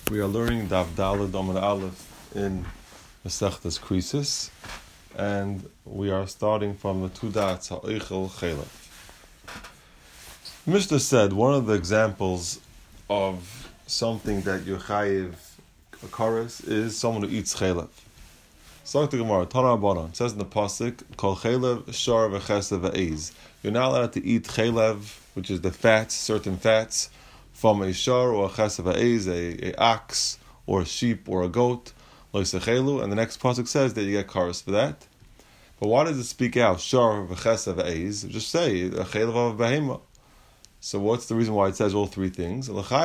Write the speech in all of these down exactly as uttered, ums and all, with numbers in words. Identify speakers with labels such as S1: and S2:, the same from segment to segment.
S1: We are learning Daf Daled Amud Aleph in Masechtas Krisis, and we are starting from the two dots Ha'oichel Chelev. Mishnah said one of the examples of something that you chayiv a kares is someone who eats chelev. So the Gemara, Tana Rabbanan, says in the pasuk, Kol chelev shar v'chesed v'eiz. You're not allowed to eat chelev, which is the fats, certain fats, from a shar or a chesed v'eiz, a, a ox or a sheep or a goat, lo yisechelu, and the next pasuk says that you get kares for that. But why does it speak out shar v'chesed v'eiz? Just say a chelev of a behema. So what's the reason why it says all three things?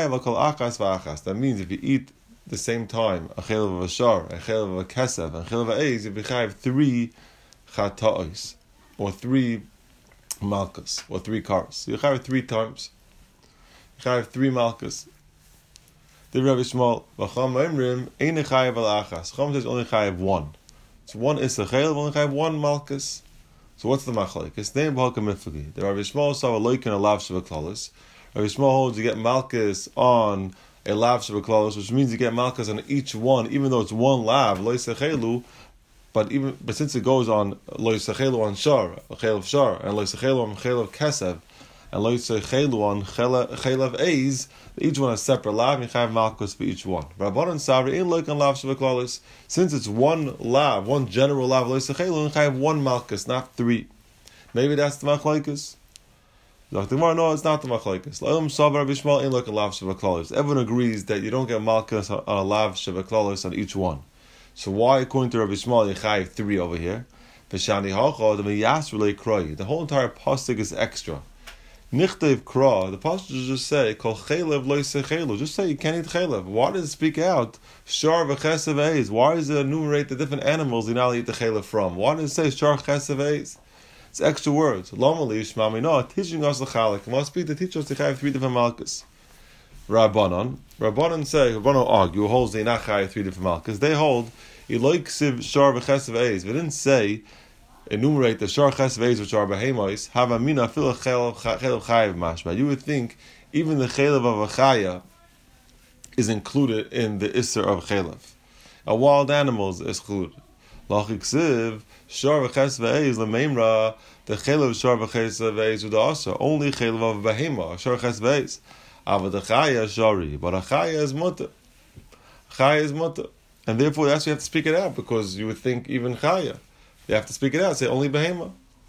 S1: That means if you eat the same time a chelev of a shar, a chelev of a kesev, and a chelev of a eiz, if you have three chata'os, or three malchus, or three cars. You have three times. You have three malchus. The Rabbi Shmuel, V'cham Emrim, ein chayav al achas. Cham says only chayav one. So one is a chelev, only chayav one malchus. So what's the machlek? It's name b'halka mifagi. The Rabbi Shmuel saw a loikin a lav shavaklalus. Rabbi Shmuel holds you get malchus on a lav shavaklalus, which means you get malchus on each one, even though it's one lav lo yisechelu. But even but since it goes on lo yisechelu on shar, a chelev shar, and lo yisechelu on chelev kesev, and lo yisechelu on chelev eiz, each one has separate lav. You have malchus for each one. Rabbanan Savri in loikin lav shavaklalus. Since it's one lav, one general lav lo yisechelu, you have one malchus, not three. Maybe that's the machlekes. Doctor Gemara, no, it's not the machlekes. La'ilum savar Rabbi Shmuel in loikin lav shavaklalus. Everyone agrees that you don't get malchus on a lav shavaklalus on each one. So why, according to Rabbi Shmuel, you have three over here? V'shani hacha the miyas relay kroi. The whole entire pasuk is extra. Nichtev kra, the pasuk just say, Kol chelev lo yisechelu. Just say you can't eat chelev. Why does it speak out? Shar v'chesev eiz. Why does it enumerate the different animals you're not allowed to eat the chelev from? Why does it say shar chesev eiz? It's extra words. Lomali shmami no, teaching us the chalik. Must be to teach us to have three different malchus. Rabbanon, Rabbanon say, Rabbanon argue, holds they not have three different malchus. They hold, Eloi ksiv shar v'chesev eiz. They didn't say, enumerate the shar chesev eiz which are behemos. Have amina fil chelev chayiv mashma. You would think even the chelev of a chaya is included in the isser of chelev. A wild animal is excluded. Lachik siv shar v'chesev eiz lemeimra the chelev shar v'chesev eiz udasa only chelev of behema shar chesev eiz. Ava the chaya shari, but a chaya is mutter. Chaya is mutter, and therefore that's why you have to speak it out, because you would think even chaya. You have to speak it out. Say only behema.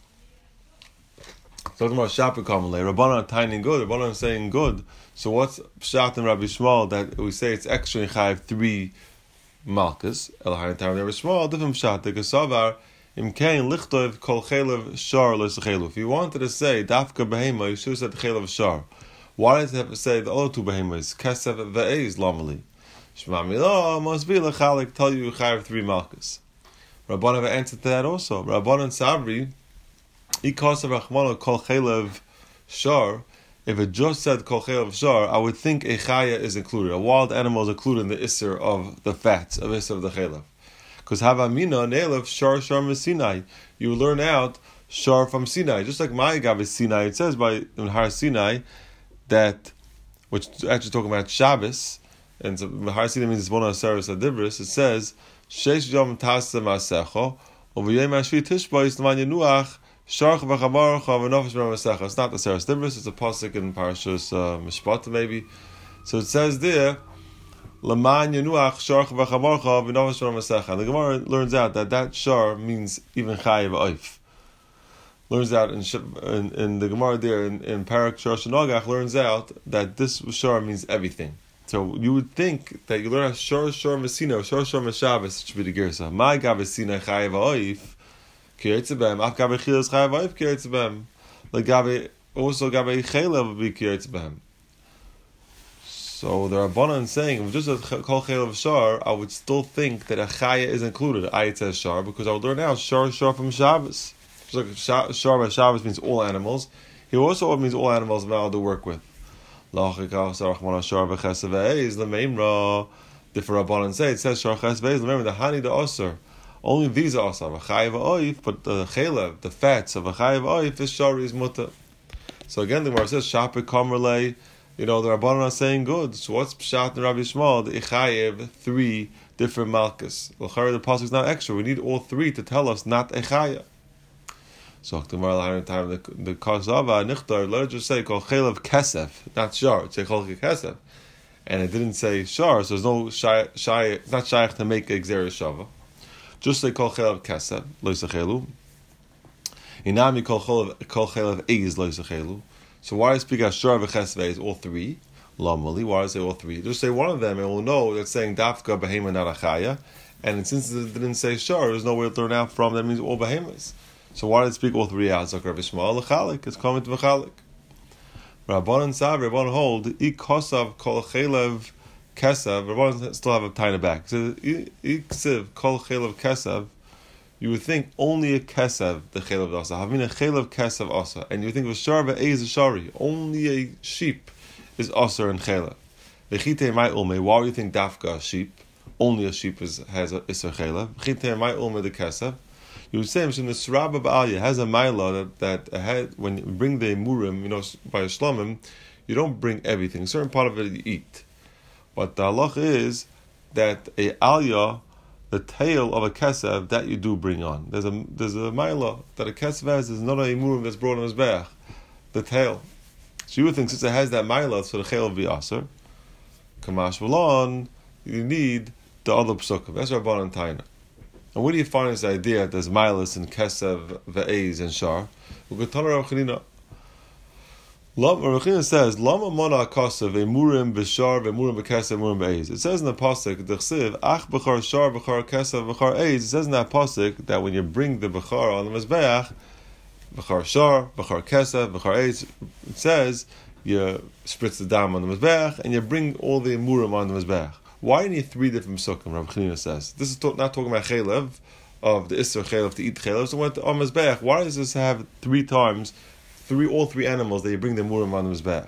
S1: Talking about shapir commonly, Rabbanan are tiny good. Rabbanan are saying good. So what's pshat in Rabbi Shmuel that we say it's extra in chayiv three malchus? Elahayim time Rabbi Shmuel different pshat. The kasavar imkein lichtov kol chelev shar lo yisechelu. If you wanted to say dafka behema, you should have said chelev shar. Why does it have to say the other two behemoths? Kesev ve'ez lamali. Shema milo must be lechalik. Tell you chayiv three malchus. Rabbanan have answered to that also. Rabbanan Sabri, ikasav rachmano kol chelev shar. If it just said kol chelev shar, I would think a chaya is included. A wild animal is included in the isser of the fats of isser of the chelev. Because havamina ne'elev shar shar Sinai. You learn out shar from Sinai, just like my gav is Sinai. It says by in Har Sinai that, which is actually talking about Shabbos, and so Har Sinai means it's one of the Seres Adibris. It says Sheish Yom Tasa Masecho Oviyem Ashvi Tishba Yisman Yenuach Sharch V'Chavarcha V'Nofesh V'Masecha. It's not the Seres Adibris. It's a pasuk in Parashas uh, Mishpat maybe. So it says there Laman Yenuach Sharch V'Chavarcha V'Nofesh V'Masecha. The Gemara learns out that that shar means even chayiv oif. Learns out in, in, in the Gemara there in, in Parak Shar Shanagach learns out that this shar means everything. So you would think that you learn out shar shar mesina, shar shar meshavas, it should be the girsa. My gav esina chayiv oif kiyetzebem, af gav echilas chayiv oif kiyetzebem. Like gav also gav echelev would be kiyetzebem. So the Rabbanan saying, if just a kol chelev shar, I would still think that a chaya is included. I it says shar because I would learn out shar shar from Shabbos. Just like shar by Shabbos means all animals. He also means all animals I'm allowed to work with. Different Rabbanan say it says shar ches ve'ez. Remember the hani the osir. Only these are osir. A chayiv oif, but the chelev, the fats of a chayiv oif, this shar is mutter. So again, the Gemara says shapir kamerlei you know, the Rabbanan are saying good. So what's Pshat and Rabbi Shmuel? The Echayev, three different Malkus. The pasuk is not extra. We need all three to tell us not Echaya. So tomorrow time the the Kazava Nichtar, let it just say Kol Chelev Kesef, not Shar. It's say Kol Kesef. And it didn't say Shar, so there's no shy shy not shaykh to make a Xeris Shava. Just say Kol Chelev Kesef, Lo Yisachelu. Inami Kol Chelev Kol Chelev Eiz Lo Yisachelu. So why speak as Shar v'Chesv Eiz, all three? Lamali, why does it say all three? Just say one of them and we'll know that's saying Dafka Behema not Achaya. And since it didn't say Shar, there's no way to learn out from that means all Behemas. So why did it speak all three out? Zakar Vishmal, L'chalik, it's coming to V'chalik. Rabbanan Sav, Rabbanan hold, I Kosav Kol Chelev Kesav, Rabbanan still have a tiny back. It says, I Ksiv Kol Chelev Kesav, you would think only a Kesav, the Chelev Asa. Having a Chelev Kesav Asa. And you think of a Shar Ve'ez a Shari, only a sheep is Asa and Chelev. V'chitei Mai Ulme, why do you think Dafka a sheep? Only a sheep is, has a Isser Chelev. V'chitei Mai Ulme the Kesav. You would say, the Sraba Ba'alya has a Maila that, that ahead, when you bring the Murim, you know, by a Shlomim, you don't bring everything. A certain part of it you eat. But the halach is that a Alya, the tail of a Kesev, that you do bring on. There's a there's a Maila that a Kesev has, is not a Murim that's brought on his back. The tail. So you would think, since it has that Maila, so the tail will be Aser. Kamash Valon, you need the other Psukim. That's Rabbanan Taina. And where do you find this idea that there's Milas and Kesev, Ve'ez, and Shar? We're going to tell Rav Chanina. Rav Chanina says, Lama Mona Akasav, Emurim B'Shar, Ve'murim B'Kesev, Emurim B'Ez. It says in the Pasuk, the Chsiv, Ach B'char Shar, B'char Kesev, B'char Ez. It says in that Pasuk that when you bring the B'char on the Mizbeach, B'char Shar, B'char Kesev, B'char Ez, it says you spritz the dam on the Mizbeach and you bring all the Emurim on the Mizbeach. Why do you need three different psukim? Rabbi Chanina says this is talk, not talking about chelev of the isser chelev to eat chelev. So went on mizbeach. Why does this have three times, three all three animals that you bring the murim on the mizbeach?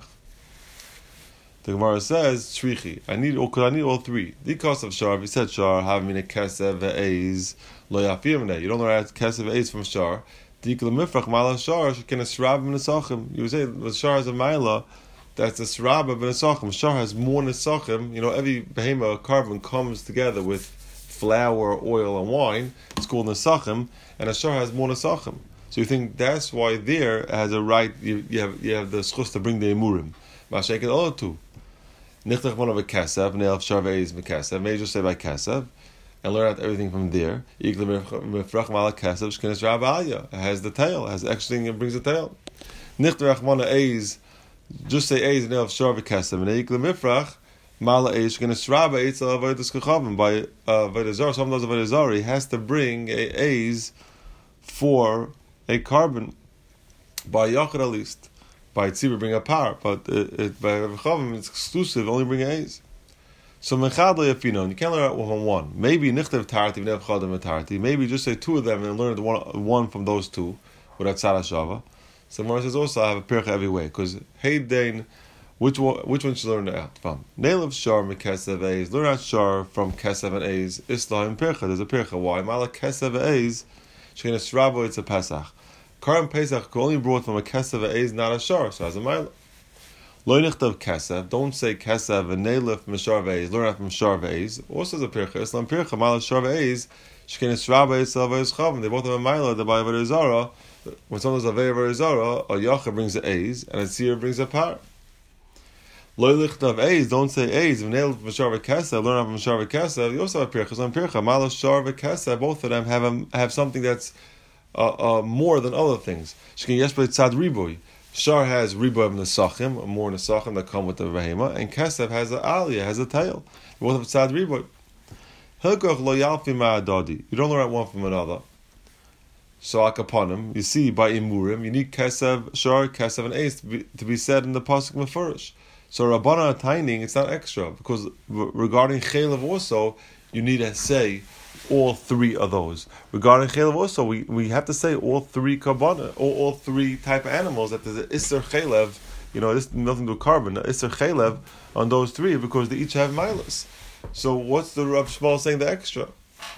S1: The Gemara says shrichi. I need all. I need all three. The cost of shar. If you said shar, have mina kesev ve'ez lo yafir. You don't know that kesev ve'ez from shar. The mifrach mala shar shekin esrab v'nesachim. You say the shar is a mila. That's the Sraba b'Nesachim. Shar has more Nesachim. You know, every behema carbon comes together with flour, oil, and wine. It's called Nesachim, and a Shar has more Nesachim. So you think that's why there has a right. You, you have you have the schus to bring the emurim. Mashake the other two. Nichtach one of a kasav, ne'el Shar ve'ez mekasav. May just say by kasav, and learn out everything from there. Igla mefrach mala kasav shkenes rabaya. It has the tail. It has the extra thing. It brings the tail. Nichtach one of eiz. Just say Eiz and of Shar v'Kesev and Eikle Mifrach Mala Eiz going to Sraba Eitz al Avodas Kachavim by Avodas Zar. Some of those Avodas Zar he has to bring a Eiz for a carbon by Yachid at least. By Tzibur bring a par, but it, it, by Kachavim it's exclusive. Only bring a Eiz. So Mechad Le'Yafino, you can't learn out one one. Maybe Nichtev Tarti V'Nev Chadim Tarti. Maybe just say two of them and learn the one one from those two without Tzara Shava. So Gemara says also I have a pircha every way because hey Dain, which one which one should learn out from? Nail Shar Kesev Eiz. Learn out Shar from Kesev and Eiz. Islam pircha. There's a pircha. Why? Mala Kesev Eiz. Shekin Esrabo. It's a Pesach. Karam Pesach only brought from a Kesev Eiz, not a Shar. So as a mile. Lo nichtav Kesev. Don't say Kesev and Nail from Shar Eiz. Learn out from Shar Eiz. Also, there's a pircha. Islam pircha. Mala Shar Eiz. Shekin Esrabo. It's a Chavim. They both have a mile. The by Avodah when someone's a Avodah Zarah, a Yacha brings a Eiz, and a Tzir brings a Par. Lo lichtav Eiz, don't say Eiz. V'neil from Shar v'Kesev, learn out from Shar v'Kesev. You also have Pircha, on Pircha. Mala Shar v'Kesev, both of them have a, have something that's uh, uh, more than other things. Shkin Yeshbei Tzad Riboy. Shar has Riboy of Nesachim, more Nesachim that come with the Behema, and Kesev has an Aliyah, has a tail. Both have Tzad Riboy. Hilkoch lo yalfi ma'adadi. You don't learn out one from another. So akaponim, you see by imurim, you need kesev, shar, kesev, and ace to be, to be said in the pasuk mefurish. So Rabbana taining, it's not extra because regarding chelev also, you need to say all three of those. Regarding chelev also, we, we have to say all three karbana, all, all three type of animals that there's an isser chelev. You know, this nothing to do with carbon. Isser chelev on those three because they each have milas. So what's the Rav Shmuel saying the extra?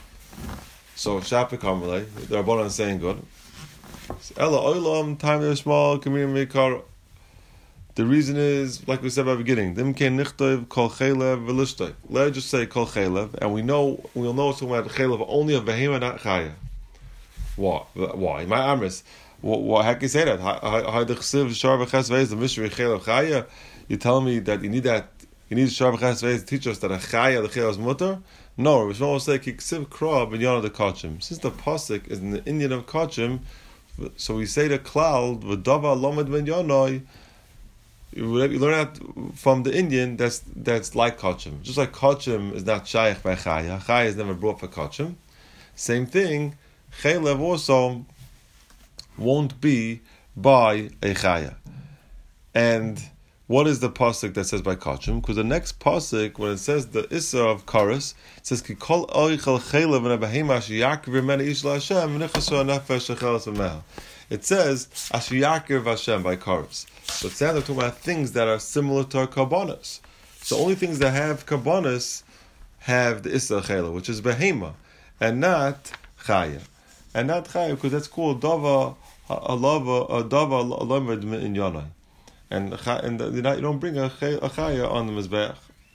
S1: So Shapik Hamalei, the Rabbanan saying good. Ella oilam time they're small community mikar. The reason is, like we said at the beginning, Dim ken nichtov kol chelev v'lishtov. Let's just say kol chelev, and we know we'll know it's talking about chelev only of behema, not chaya. Why? Why? My amris. Why? How can you say that? How the chesiv shar v'ches veis the mystery chelev chaya? You tell me that you need that. You need shar v'ches veis to teach us that a chaya the chelev is mutter. No, Rosh Hashanah will say kiksiv krah b'nyana the kachim. Since the pasuk is in the Indian of kachim, so we say the cloud v'dava lamed b'nyanoi. You learn that from the Indian that's that's like kachim. Just like kachim is not shaykh by chaya. Chaya is never brought for kachim. Same thing, chelev also won't be by a chaya. And what is the pasuk that says by kachim? Because the next pasuk, when it says the issa of karas, it says ki kol oichel chelev and abahima sheyakir v'mena ish la'Hashem v'nichasu nefesh shechelas v'mehel. It says ashiyakir v'Hashem by karas. So it sounds like talking about things that are similar to our karbonos. So only things that have karbonos have the issa chelev, which is behema, and not chaya, and not chaya because that's called dava alava a dava alamed in yanai. And and you don't bring a chaya on the mizbeach.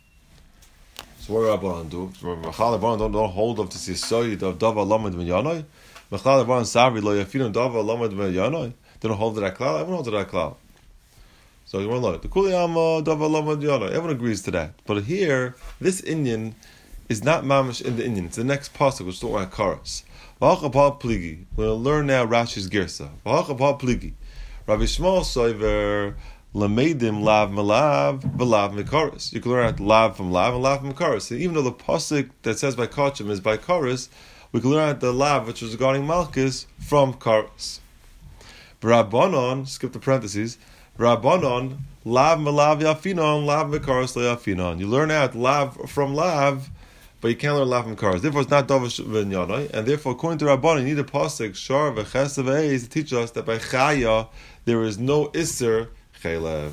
S1: So what Rabbanan do? Machal Rabbanan don't don't hold up to see soid of dava lamed min yanoi. Machal Rabbanan savri lo yafinu dava lamed min yanoi. They don't hold to that klal. Everyone holds to that klal. So you want to learn the kuliyama dava lamed yanoi. Everyone agrees to that. But here, this Indian is not mamish in the Indian. It's the next pasuk which is talking about karas. V'hachapal pligi. We're going to learn now Rashi's girsa. V'hachapal pligi. Rabbi Shmuel soiver. Lamedim lav malav v'lav mikaris. You can learn out lav from lav and lav from mikaris. And even though the pasuk that says by kachim is by karis, we can learn out the lav which was regarding malchus from karis. Rabbanon, skip the parentheses. Rabbanon lav malav yafinon lav mikaris leyafinon. You learn out lav from lav, but you can't learn lav from karis. Therefore, it's not davar v'nyanoi. And therefore, according to Rabbanon, you need a pasuk shar v'chesav eis to teach us that by chaya there is no isser. Chelev.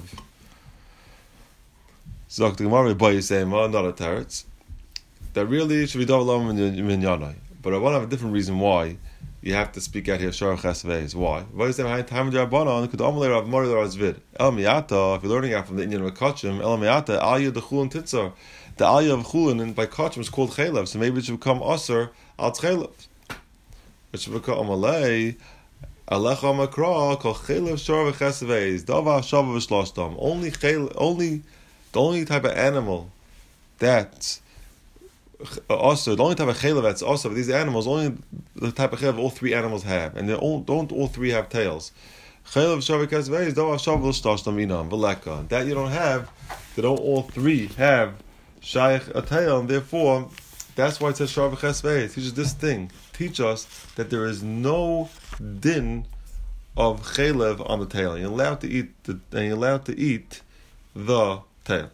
S1: Zok the Gemara by Yisema, not a teretz. That really should be davar min yanai. But I want to have a different reason why you have to speak out here. Shar chesveis. Why? Why is that? Time Rabbanon could amalei Rav Mori Razvid. El miyata. If you're learning out from the Indian of kachim, el miyata aliyah the chulin titzar. The aliyah of chulin by kachim is called chelev. So maybe it should become aser al chelev. It should become amalei. Alecha makra kol chelev shor v'chesveis dava shava v'shloshtam. Only chel, only the only type of animal that's also the only type of chelev that's also these animals only the type of chelev all three animals have, and they all, don't all three have tails. Chelev shor v'chesveis dava shava v'shloshtam inam v'leka. That you don't have. They don't all three have shaykh a tail, and therefore that's why it says shor v'chesveis. Teaches this thing. Teach us that there is no din of chelev on the tail. You're allowed to eat the, and you're allowed to eat the tail.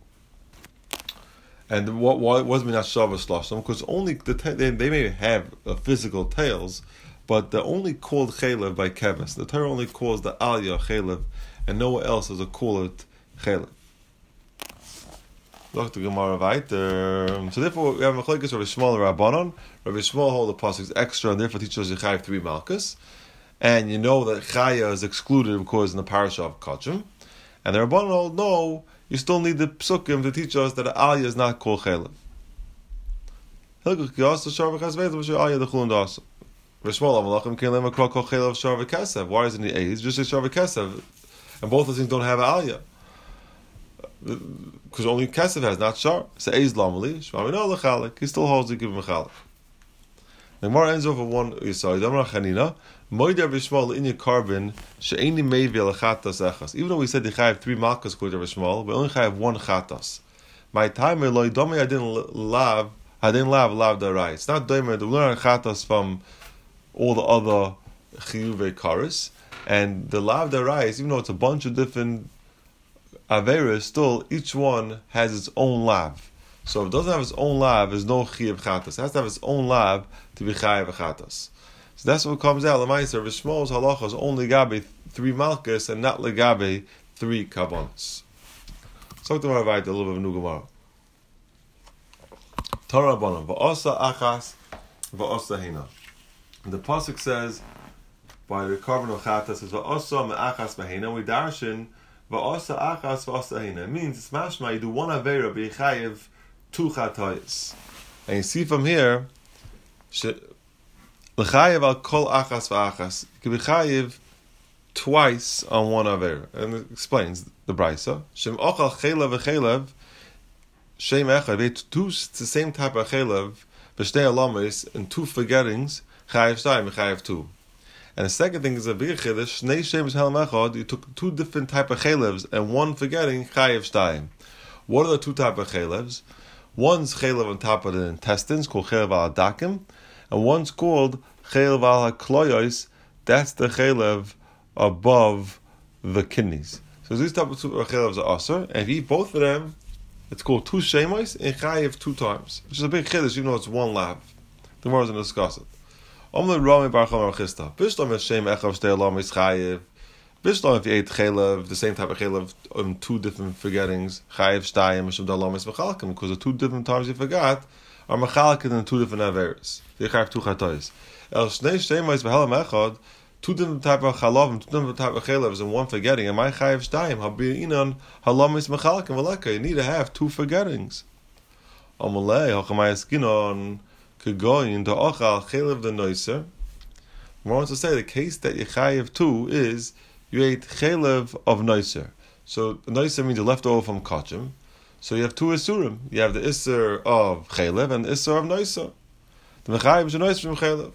S1: And what why was minat shava shloshim? Because only the ta- they, they may have uh, physical tails, but they're only called chelev by keves. The Torah only calls the aliyah chelev, and nowhere else does it call it chelev. Look to Gemara weiter. So therefore, we have a machlokes Rabbi Shmuel and Rabbanon. Rabbi Shmuel hold the pasuk extra, and therefore teaches you chayav three malchus. And you know that chaya is excluded because in the parasha of kachim. And the Rabbanon hold no, you still need the psukim to teach us that aliyah is not called chelev. Rabbi Shmuel, why isn't he eight? Just say shar v'kesev, and both of these things don't have aliyah. Because only kesef has, not shar. So eiz lamali, shmami no lechalik. He still holds to give him a chalik. The Gemara ends over one yisai. Damar chanina moider v'shmal in your carbon she'eni mevi lechatas echas. Even though we said they have three malchus according to v'shmal, we only have one chatas. My time loy domi I didn't lav I didn't lav lav the right. It's not domi. We learn chatas from all the other chiyuvei karis, and the lav the right, even though it's a bunch of different Avera, still each one has its own lav. So if it doesn't have its own lav, there's no chiyuv chatas. It has to have its own lav to be chayav chatas. So that's what comes out. L'maiser v'shmol's halacha is only gabe three malchus and not legabe three kabbanos. So to our right a little bit of new Gemara. Torah Rabbanan va'osa achas va'osa hina. The pasuk says by the carbon of chatas is va'osa me'achas me'hina. We darshan va'asa achas va'asa hina. It means it's mashma, you do one avera, but you chayiv two chatois. And you see from here, l'chayiv al kol achas va'achas. You can be chayiv twice on one avera. And it explains the brisa. Shem ochal chelav v'chelav, shem echad, they two, it's the same type of chelav, b'shtei alamis, and two forgettings, chayiv shtayim, chayiv two. And the second thing is a bigger chiddush. Shnei shemes helam echad. You took two different type of chelevs and one forgetting chayiv shtayim. What are the two type of chelevs? One's chelev on top of the intestines called chelev al dakim, and one's called chelev al hakloyos. That's the chelev above the kidneys. So these type of two chelevs are aser, and if you eat both of them, it's called two shemos and chayiv two times, which is a big chiddush. You know it's one lab. The more is going to discuss it. Omle Rami Bar Chama Rechista. Bishlam is Shem Echav Shtei Alam is Chayiv. Bishlam if you ate Chelev, the same type of Chelev, um, two different forgettings, Chayiv Shtayim, Mishum Dalam is Mechalkim, because the two different times you forgot are Mechalkim in two different Averis. They Chayiv two Chatois. El Shnei Shemais V'Helam Echad, two different type of Chalavim, two different type of Chelevs, and one forgetting, and my Chayiv Shtayim, Habi'inan, Halam is Mechalkim, Veleka, you need to have two forgettings. Amalei, Hachamayas Ginon, Kegoyin to ochal chelev the noiser. More wants to say the case that you chayiv two is you ate chelev of noiser. So noiser means you left over from kachim. So you have two isurim. You have the isur of chelev and the isur of noiser. The mechayiv is a noiser from chelev.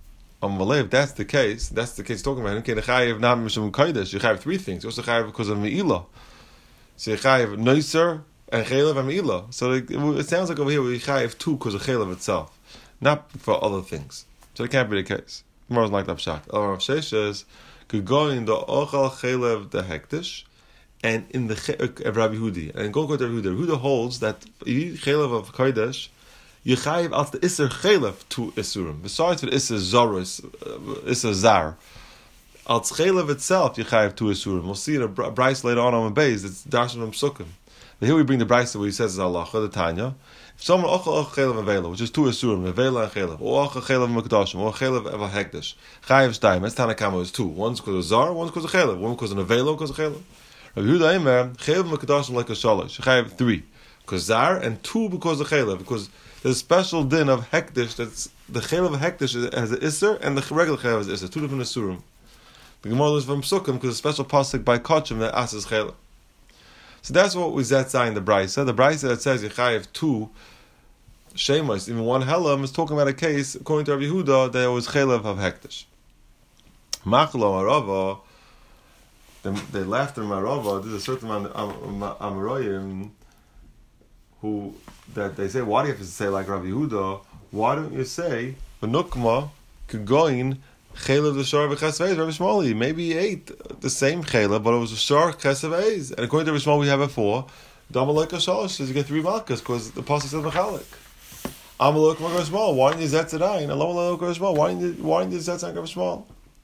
S1: Um, if that's the case, that's the case talking about. Okay, the chayiv not mishum kodesh. You chayiv three things. You also chayiv because of me'ilah. So you chayiv noiser and chelev and me'ilah. So it, it sounds like over here we chayiv two because of chelev itself, not for other things. So it can't be the case. More like that pshat. Or Rav Sheshes says, could go in the ochal chelev the hektish, and in the of Rabbi Hudi, and go go to Rabbi Hudi. Huda holds that you eat chelev of kodesh, you chayiv out the iser chelev to isurim. Besides for the iser zarus, iser zar, out chelev itself you chayiv two isurim. We'll see in a brayse later on on the base. It's darshan from sukkim. But here we bring the brayse where he says is Allah the Tanya. If someone ochal ochal chelev avela, which is two isurim, avela and chelev, or ochal chelev mekdashim, or chelev of a hekdesh, chayiv shtayim. That's Tanakama is two. One's because of zar, one's because of chelev. One because of avela, one because of chelev. Rabbi Yehuda Eimer, chelev mekdashim like a shalosh. Chayiv three, because zar, and two because of chelev, because there's a special din of hekdesh. That's the chelev of hekdesh has an iser, and the regular chelev has an iser. Two different isurim. The Gemara is from Sukkim because a special pasuk by Kachim that asks chelev. So that's what we zet in the brayse. The brayse that says Yechayev two shemos, even one helam, is talking about a case according to Rabbi Yehuda that it was chelev of hektish. Machlo Marava, they laughed at Marava. There's a certain amount of Amoraim who that they say, why do you have to say like Rabbi Yehuda? Why don't you say Benukma Kegoin chelev the shar v'chesveiz? Rabbi Shmuley, maybe he ate the same chelev, but it was a shar chesveiz. And according to Rabbi Shmuley, we have it four. Damalek shalosh says you get three malchus because the pasuk says mechalik. Amalek Rabbi Shmuel. Why didn't you zet zedayin? Amalek Rabbi Shmuel. Why didn't you why didn't you zet zedayin Rabbi Shmuel?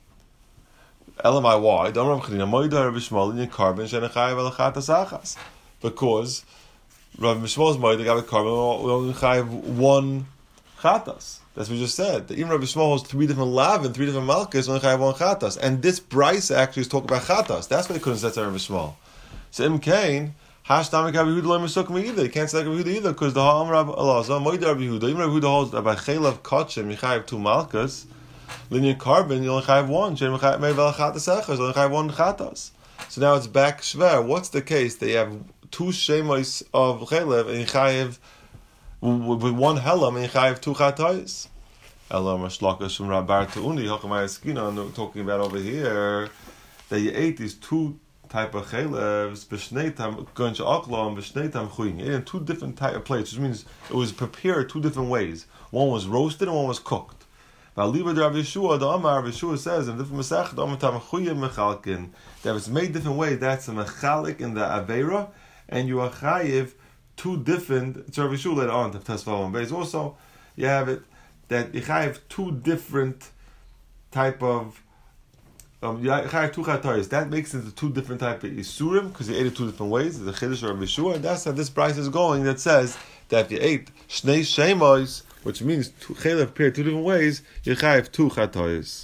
S1: Elamai why? Don't Rabbi Chadina. Moida Rabbi Shmuel in your carbon shenechayev elachatas achas. Because Rabbi Shmuel's moida got a carbon. We only chayev one chatas. That's what we just said. Even Rabbi Shmuel has three different lav and three different malchus. Only chayev one chatas. And this brayse actually is talking about chatas. That's why they couldn't zet zedayin Rabbi Shmuel. So Im Kain. Hashtamik Rabbi Yehuda lo Mesukkim either. You can't say like Rabbi Yehuda either because the Ha'am Rabbi Elazar Moed Rabbi Yehuda. Even Rabbi Yehuda holds that by chelev kachim you chayev two malchus, linear carbon you only chayev one. Shem chayev mevel chatas echas. Only chayev one chatas. So now it's back shver. What's the case? They have two shemos of chelev and you chayev with one helam and you chayev two chatas. Elam Mashlakas from Rabbar Teuni Hachamayas Skina talking about over here that you ate these two type of chelevs, b'shneitam gunch aklam, b'shneitam chuyin. In two different type of plates, which means it was prepared two different ways. One was roasted and one was cooked. Now, Liba de Rav Yeshua, the Amar Rav Yeshua says in different Masechet, Amatam chuyin mechalkin, that it's made different ways. That's a mechalik in the avera, and you are chayiv two different. It's Rav Yeshua later on to Tesvav and Beis. Also, you have it that you chayiv two different type of. Um, that makes it into two different type of isurim because you ate it two different ways. The chiddush or Rabbi Yeshua, and that's how this price is going. That says that if you ate shnei shemos, which means two chelev prepared two different ways, you chayiv two chatois.